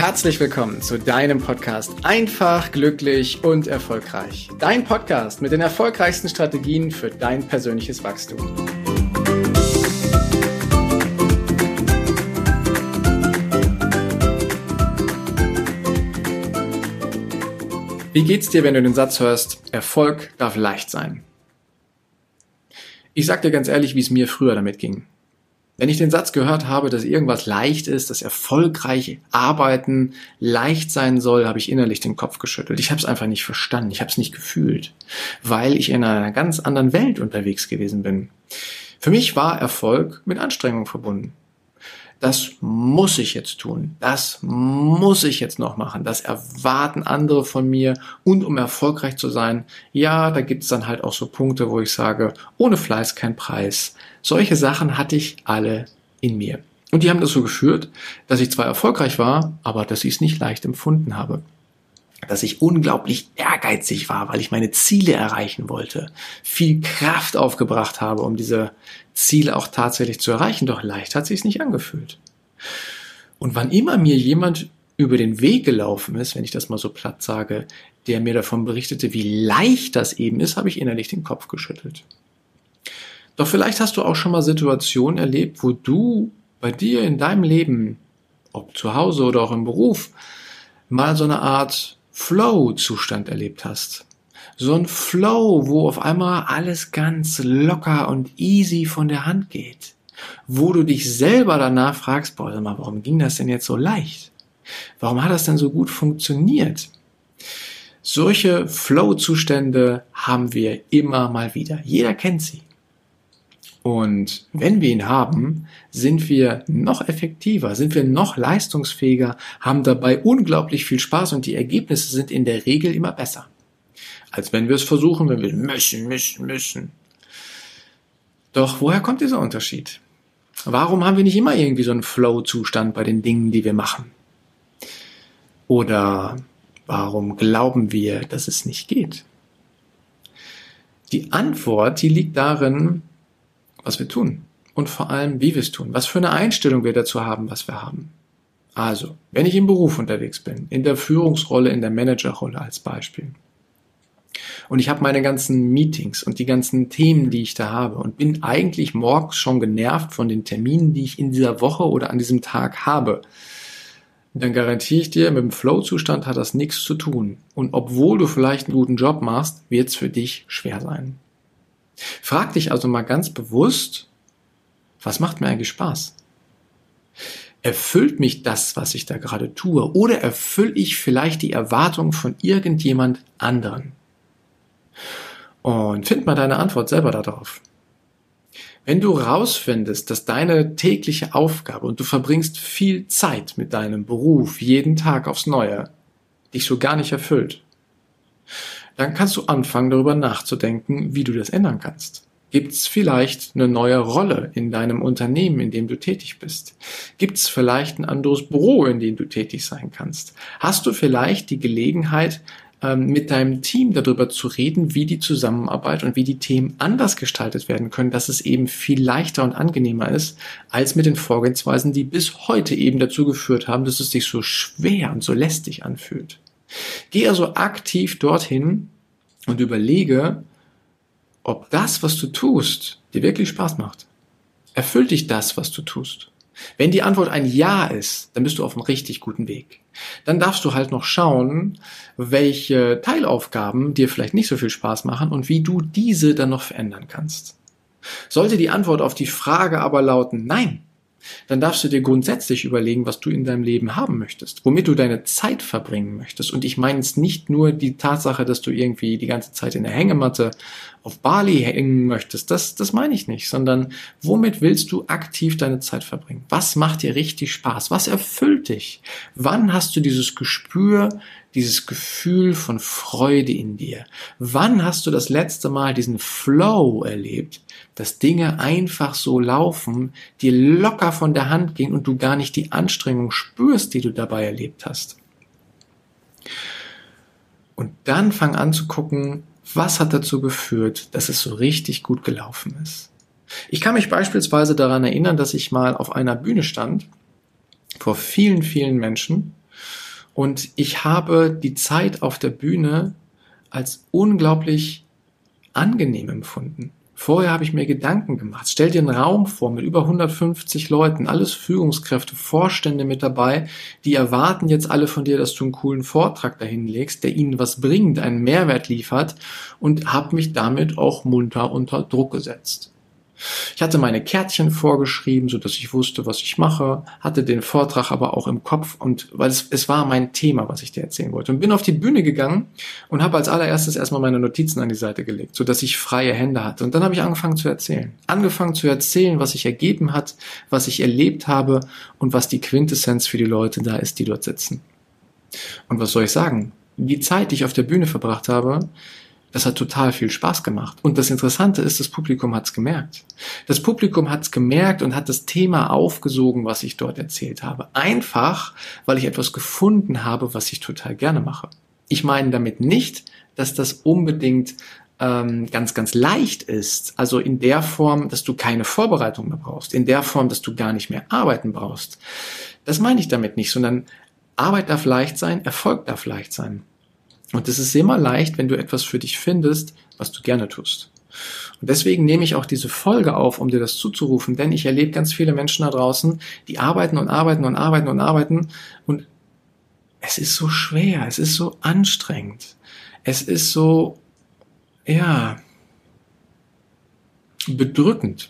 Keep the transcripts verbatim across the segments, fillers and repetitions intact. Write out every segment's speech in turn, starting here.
Herzlich willkommen zu deinem Podcast Einfach, glücklich und erfolgreich. Dein Podcast mit den erfolgreichsten Strategien für dein persönliches Wachstum. Wie geht's dir, wenn du den Satz hörst, Erfolg darf leicht sein? Ich sag dir ganz ehrlich, wie es mir früher damit ging. Wenn ich den Satz gehört habe, dass irgendwas leicht ist, dass erfolgreich arbeiten leicht sein soll, habe ich innerlich den Kopf geschüttelt. Ich habe es einfach nicht verstanden, ich habe es nicht gefühlt, weil ich in einer ganz anderen Welt unterwegs gewesen bin. Für mich war Erfolg mit Anstrengung verbunden. Das muss ich jetzt tun, das muss ich jetzt noch machen, das erwarten andere von mir und um erfolgreich zu sein, ja, da gibt es dann halt auch so Punkte, wo ich sage, ohne Fleiß kein Preis. Solche Sachen hatte ich alle in mir. Und die haben dazu geführt, dass ich zwar erfolgreich war, aber dass ich es nicht leicht empfunden habe. Dass ich unglaublich ehrgeizig war, weil ich meine Ziele erreichen wollte, viel Kraft aufgebracht habe, um diese Ziele auch tatsächlich zu erreichen, doch leicht hat sich's nicht angefühlt. Und wann immer mir jemand über den Weg gelaufen ist, wenn ich das mal so platt sage, der mir davon berichtete, wie leicht das eben ist, habe ich innerlich den Kopf geschüttelt. Doch vielleicht hast du auch schon mal Situationen erlebt, wo du bei dir in deinem Leben, ob zu Hause oder auch im Beruf, mal so eine Art Flow-Zustand erlebt hast. So ein Flow, wo auf einmal alles ganz locker und easy von der Hand geht. Wo du dich selber danach fragst, boah, sag mal, warum ging das denn jetzt so leicht? Warum hat das denn so gut funktioniert? Solche Flow-Zustände haben wir immer mal wieder. Jeder kennt sie. Und wenn wir ihn haben, sind wir noch effektiver, sind wir noch leistungsfähiger, haben dabei unglaublich viel Spaß und die Ergebnisse sind in der Regel immer besser, als wenn wir es versuchen, wenn wir müssen, müssen, müssen. Doch woher kommt dieser Unterschied? Warum haben wir nicht immer irgendwie so einen Flow-Zustand bei den Dingen, die wir machen? Oder warum glauben wir, dass es nicht geht? Die Antwort, die liegt darin, was wir tun und vor allem, wie wir es tun, was für eine Einstellung wir dazu haben, was wir haben. Also, wenn ich im Beruf unterwegs bin, in der Führungsrolle, in der Managerrolle als Beispiel, und ich habe meine ganzen Meetings und die ganzen Themen, die ich da habe und bin eigentlich morgens schon genervt von den Terminen, die ich in dieser Woche oder an diesem Tag habe, dann garantiere ich dir, mit dem Flow-Zustand hat das nichts zu tun. Und obwohl du vielleicht einen guten Job machst, wird es für dich schwer sein. Frag dich also mal ganz bewusst, was macht mir eigentlich Spaß? Erfüllt mich das, was ich da gerade tue? Oder erfülle ich vielleicht die Erwartung von irgendjemand anderen? Und find mal deine Antwort selber darauf. Wenn du rausfindest, dass deine tägliche Aufgabe, und du verbringst viel Zeit mit deinem Beruf, jeden Tag aufs Neue, dich so gar nicht erfüllt, dann kannst du anfangen, darüber nachzudenken, wie du das ändern kannst. Gibt es vielleicht eine neue Rolle in deinem Unternehmen, in dem du tätig bist? Gibt es vielleicht ein anderes Büro, in dem du tätig sein kannst? Hast du vielleicht die Gelegenheit, mit deinem Team darüber zu reden, wie die Zusammenarbeit und wie die Themen anders gestaltet werden können, dass es eben viel leichter und angenehmer ist, als mit den Vorgehensweisen, die bis heute eben dazu geführt haben, dass es sich so schwer und so lästig anfühlt. Geh also aktiv dorthin und überlege, ob das, was du tust, dir wirklich Spaß macht. Erfüllt dich das, was du tust? Wenn die Antwort ein Ja ist, dann bist du auf einem richtig guten Weg. Dann darfst du halt noch schauen, welche Teilaufgaben dir vielleicht nicht so viel Spaß machen und wie du diese dann noch verändern kannst. Sollte die Antwort auf die Frage aber lauten Nein, dann darfst du dir grundsätzlich überlegen, was du in deinem Leben haben möchtest, womit du deine Zeit verbringen möchtest. Und ich meine jetzt nicht nur die Tatsache, dass du irgendwie die ganze Zeit in der Hängematte auf Bali hängen möchtest, das, das meine ich nicht, sondern womit willst du aktiv deine Zeit verbringen? Was macht dir richtig Spaß? Was erfüllt dich? Wann hast du dieses Gespür, dieses Gefühl von Freude in dir? Wann hast du das letzte Mal diesen Flow erlebt, dass Dinge einfach so laufen, dir locker von der Hand gehen und du gar nicht die Anstrengung spürst, die du dabei erlebt hast? Und dann fang an zu gucken, was hat dazu geführt, dass es so richtig gut gelaufen ist. Ich kann mich beispielsweise daran erinnern, dass ich mal auf einer Bühne stand, vor vielen, vielen Menschen Und ich habe die Zeit auf der Bühne als unglaublich angenehm empfunden. Vorher habe ich mir Gedanken gemacht. Stell dir einen Raum vor mit über hundertfünfzig Leuten, alles Führungskräfte, Vorstände mit dabei, die erwarten jetzt alle von dir, dass du einen coolen Vortrag dahin legst, der ihnen was bringt, einen Mehrwert liefert, und habe mich damit auch munter unter Druck gesetzt. Ich hatte meine Kärtchen vorgeschrieben, so dass ich wusste, was ich mache, hatte den Vortrag aber auch im Kopf, und weil es, es war mein Thema, was ich dir erzählen wollte, und bin auf die Bühne gegangen und habe als allererstes erstmal meine Notizen an die Seite gelegt, so dass ich freie Hände hatte, und dann habe ich angefangen zu erzählen. Angefangen zu erzählen, was sich ergeben hat, was ich erlebt habe und was die Quintessenz für die Leute da ist, die dort sitzen. Und was soll ich sagen? Die Zeit, die ich auf der Bühne verbracht habe, das hat total viel Spaß gemacht. Und das Interessante ist, das Publikum hat's gemerkt. Das Publikum hat's gemerkt und hat das Thema aufgesogen, was ich dort erzählt habe. Einfach, weil ich etwas gefunden habe, was ich total gerne mache. Ich meine damit nicht, dass das unbedingt ähm, ganz, ganz leicht ist. Also in der Form, dass du keine Vorbereitung mehr brauchst. In der Form, dass du gar nicht mehr arbeiten brauchst. Das meine ich damit nicht, sondern Arbeit darf leicht sein, Erfolg darf leicht sein. Und es ist immer leicht, wenn du etwas für dich findest, was du gerne tust. Und deswegen nehme ich auch diese Folge auf, um dir das zuzurufen, denn ich erlebe ganz viele Menschen da draußen, die arbeiten und arbeiten und arbeiten und arbeiten, und es ist so schwer, es ist so anstrengend, es ist so, ja, bedrückend.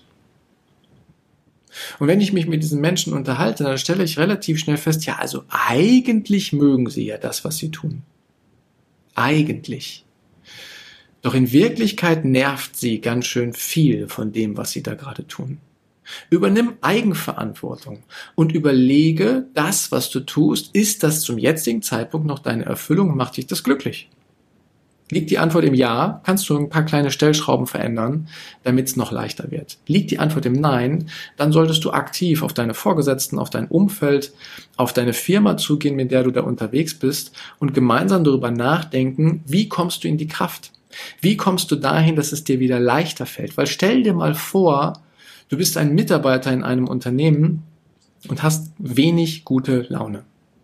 Und wenn ich mich mit diesen Menschen unterhalte, dann stelle ich relativ schnell fest, ja, also eigentlich mögen sie ja das, was sie tun. Eigentlich. Doch in Wirklichkeit nervt sie ganz schön viel von dem, was sie da gerade tun. Übernimm Eigenverantwortung und überlege, das, was du tust, ist das zum jetzigen Zeitpunkt noch deine Erfüllung und macht dich das glücklich? Liegt die Antwort im Ja, kannst du ein paar kleine Stellschrauben verändern, damit es noch leichter wird. Liegt die Antwort im Nein, dann solltest du aktiv auf deine Vorgesetzten, auf dein Umfeld, auf deine Firma zugehen, mit der du da unterwegs bist, und gemeinsam darüber nachdenken, wie kommst du in die Kraft? Wie kommst du dahin, dass es dir wieder leichter fällt? Weil stell dir mal vor, du bist ein Mitarbeiter in einem Unternehmen und hast wenig gute Laune.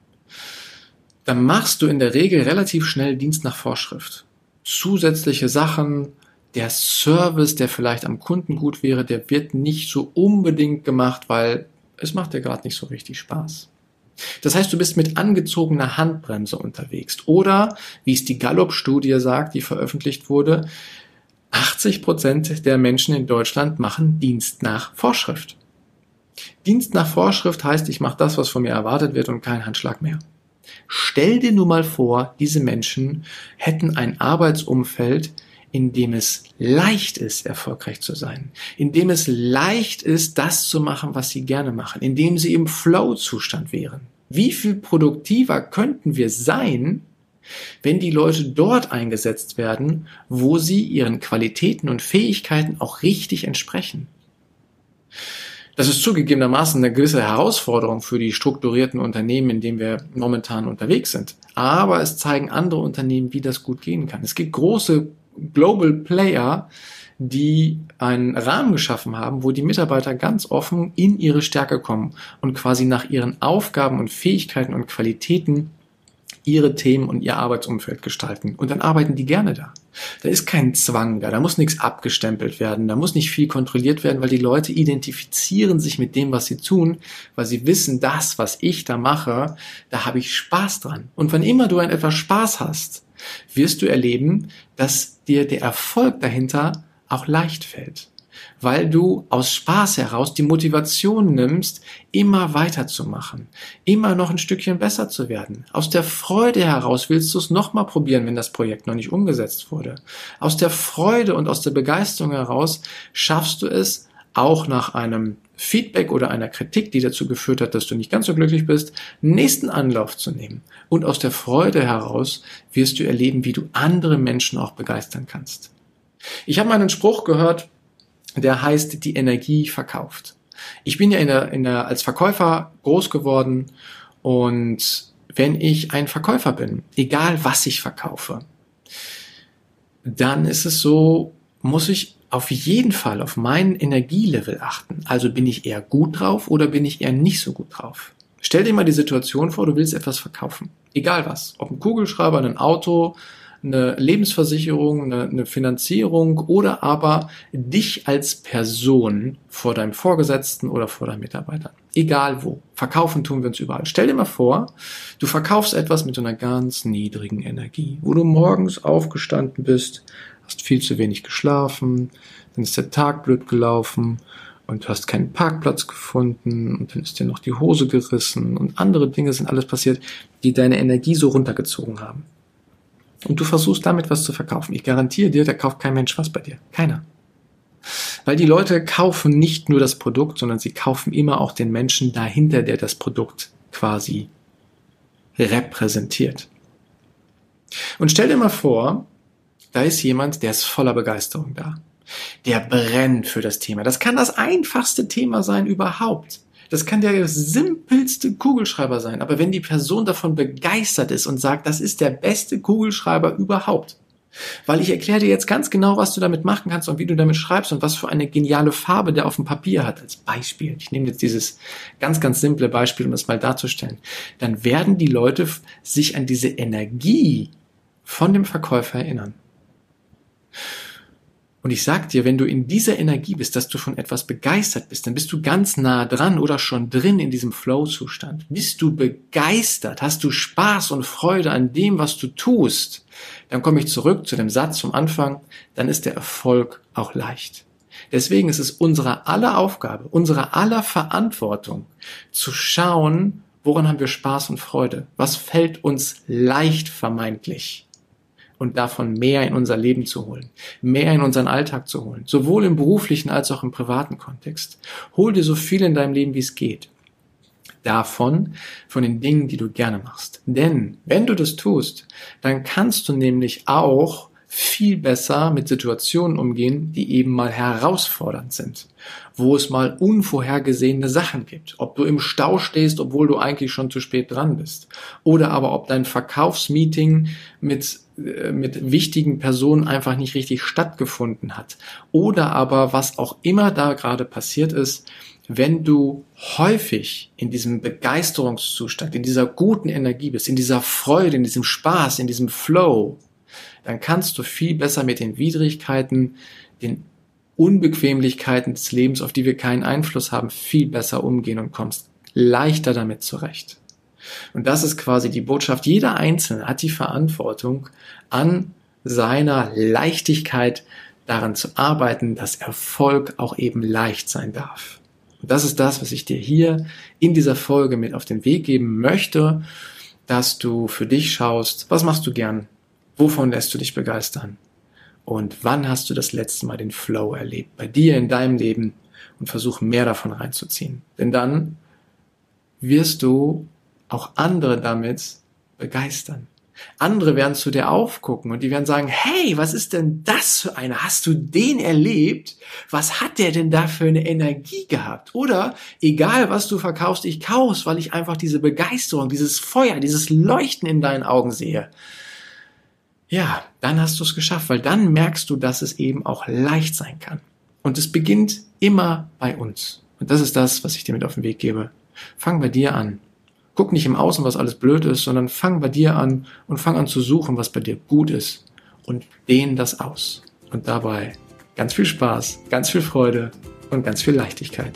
Dann machst du in der Regel relativ schnell Dienst nach Vorschrift. Zusätzliche Sachen, der Service, der vielleicht am Kunden gut wäre, der wird nicht so unbedingt gemacht, weil es macht dir gerade nicht so richtig Spaß. Das heißt, du bist mit angezogener Handbremse unterwegs. Oder, wie es die Gallup-Studie sagt, die veröffentlicht wurde, achtzig Prozent der Menschen in Deutschland machen Dienst nach Vorschrift. Dienst nach Vorschrift heißt, ich mache das, was von mir erwartet wird, und kein Handschlag mehr. Stell dir nur mal vor, diese Menschen hätten ein Arbeitsumfeld, in dem es leicht ist, erfolgreich zu sein, in dem es leicht ist, das zu machen, was sie gerne machen, in dem sie im Flow-Zustand wären. Wie viel produktiver könnten wir sein, wenn die Leute dort eingesetzt werden, wo sie ihren Qualitäten und Fähigkeiten auch richtig entsprechen? Das ist zugegebenermaßen eine gewisse Herausforderung für die strukturierten Unternehmen, in denen wir momentan unterwegs sind. Aber es zeigen andere Unternehmen, wie das gut gehen kann. Es gibt große Global Player, die einen Rahmen geschaffen haben, wo die Mitarbeiter ganz offen in ihre Stärke kommen und quasi nach ihren Aufgaben und Fähigkeiten und Qualitäten ihre Themen und ihr Arbeitsumfeld gestalten. Und dann arbeiten die gerne da. Da ist kein Zwang da, da muss nichts abgestempelt werden, da muss nicht viel kontrolliert werden, weil die Leute identifizieren sich mit dem, was sie tun, weil sie wissen, das, was ich da mache, da habe ich Spaß dran. Und wann immer du an etwas Spaß hast, wirst du erleben, dass dir der Erfolg dahinter auch leicht fällt. Weil du aus Spaß heraus die Motivation nimmst, immer weiterzumachen, immer noch ein Stückchen besser zu werden. Aus der Freude heraus willst du es nochmal probieren, wenn das Projekt noch nicht umgesetzt wurde. Aus der Freude und aus der Begeisterung heraus schaffst du es, auch nach einem Feedback oder einer Kritik, die dazu geführt hat, dass du nicht ganz so glücklich bist, nächsten Anlauf zu nehmen. Und aus der Freude heraus wirst du erleben, wie du andere Menschen auch begeistern kannst. Ich habe mal einen Spruch gehört, der heißt, die Energie verkauft. Ich bin ja in der, in der, als Verkäufer groß geworden, und wenn ich ein Verkäufer bin, egal was ich verkaufe, dann ist es so, muss ich auf jeden Fall auf meinen Energielevel achten. Also bin ich eher gut drauf oder bin ich eher nicht so gut drauf? Stell dir mal die Situation vor, du willst etwas verkaufen. Egal was. Ob ein Kugelschreiber, ein Auto, eine Lebensversicherung, eine, eine Finanzierung oder aber dich als Person vor deinem Vorgesetzten oder vor deinem Mitarbeiter. Egal wo. Verkaufen tun wir uns überall. Stell dir mal vor, du verkaufst etwas mit so einer ganz niedrigen Energie, wo du morgens aufgestanden bist, hast viel zu wenig geschlafen, dann ist der Tag blöd gelaufen und du hast keinen Parkplatz gefunden und dann ist dir noch die Hose gerissen und andere Dinge sind alles passiert, die deine Energie so runtergezogen haben. Und du versuchst damit was zu verkaufen. Ich garantiere dir, da kauft kein Mensch was bei dir. Keiner. Weil die Leute kaufen nicht nur das Produkt, sondern sie kaufen immer auch den Menschen dahinter, der das Produkt quasi repräsentiert. Und stell dir mal vor, da ist jemand, der ist voller Begeisterung da. Der brennt für das Thema. Das kann das einfachste Thema sein überhaupt. Das kann der simpelste Kugelschreiber sein. Aber wenn die Person davon begeistert ist und sagt, das ist der beste Kugelschreiber überhaupt, weil ich erkläre dir jetzt ganz genau, was du damit machen kannst und wie du damit schreibst und was für eine geniale Farbe der auf dem Papier hat, als Beispiel. Ich nehme jetzt dieses ganz, ganz simple Beispiel, um das mal darzustellen. Dann werden die Leute sich an diese Energie von dem Verkäufer erinnern. Und ich sag dir, wenn du in dieser Energie bist, dass du von etwas begeistert bist, dann bist du ganz nah dran oder schon drin in diesem Flow-Zustand. Bist du begeistert, hast du Spaß und Freude an dem, was du tust, dann komme ich zurück zu dem Satz vom Anfang, dann ist der Erfolg auch leicht. Deswegen ist es unsere aller Aufgabe, unsere aller Verantwortung, zu schauen, woran haben wir Spaß und Freude? Was fällt uns leicht vermeintlich? Und davon mehr in unser Leben zu holen, mehr in unseren Alltag zu holen, sowohl im beruflichen als auch im privaten Kontext. Hol dir so viel in deinem Leben, wie es geht. Davon, von den Dingen, die du gerne machst. Denn wenn du das tust, dann kannst du nämlich auch viel besser mit Situationen umgehen, die eben mal herausfordernd sind, wo es mal unvorhergesehene Sachen gibt. Ob du im Stau stehst, obwohl du eigentlich schon zu spät dran bist. Oder aber ob dein Verkaufsmeeting mit mit wichtigen Personen einfach nicht richtig stattgefunden hat. Oder aber was auch immer da gerade passiert ist, wenn du häufig in diesem Begeisterungszustand, in dieser guten Energie bist, in dieser Freude, in diesem Spaß, in diesem Flow, dann kannst du viel besser mit den Widrigkeiten, den Unbequemlichkeiten des Lebens, auf die wir keinen Einfluss haben, viel besser umgehen und kommst leichter damit zurecht. Und das ist quasi die Botschaft. Jeder Einzelne hat die Verantwortung, an seiner Leichtigkeit daran zu arbeiten, dass Erfolg auch eben leicht sein darf. Und das ist das, was ich dir hier in dieser Folge mit auf den Weg geben möchte, dass du für dich schaust, was machst du gern, wovon lässt du dich begeistern und wann hast du das letzte Mal den Flow erlebt, bei dir in deinem Leben, und versuch mehr davon reinzuziehen. Denn dann wirst du auch andere damit begeistern. Andere werden zu dir aufgucken und die werden sagen, hey, was ist denn das für einer? Hast du den erlebt? Was hat der denn da für eine Energie gehabt? Oder, egal was du verkaufst, ich kauf's, weil ich einfach diese Begeisterung, dieses Feuer, dieses Leuchten in deinen Augen sehe. Ja, dann hast du es geschafft, weil dann merkst du, dass es eben auch leicht sein kann. Und es beginnt immer bei uns. Und das ist das, was ich dir mit auf den Weg gebe. Fang bei dir an. Guck nicht im Außen, was alles blöd ist, sondern fang bei dir an und fang an zu suchen, was bei dir gut ist und dehn das aus. Und dabei ganz viel Spaß, ganz viel Freude und ganz viel Leichtigkeit.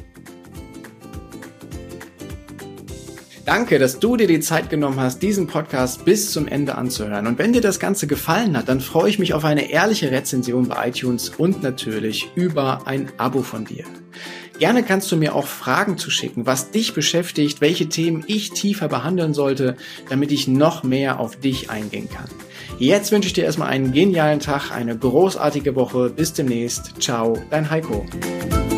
Danke, dass du dir die Zeit genommen hast, diesen Podcast bis zum Ende anzuhören. Und wenn dir das Ganze gefallen hat, dann freue ich mich auf eine ehrliche Rezension bei iTunes und natürlich über ein Abo von dir. Gerne kannst du mir auch Fragen zuschicken, was dich beschäftigt, welche Themen ich tiefer behandeln sollte, damit ich noch mehr auf dich eingehen kann. Jetzt wünsche ich dir erstmal einen genialen Tag, eine großartige Woche. Bis demnächst. Ciao, dein Heiko.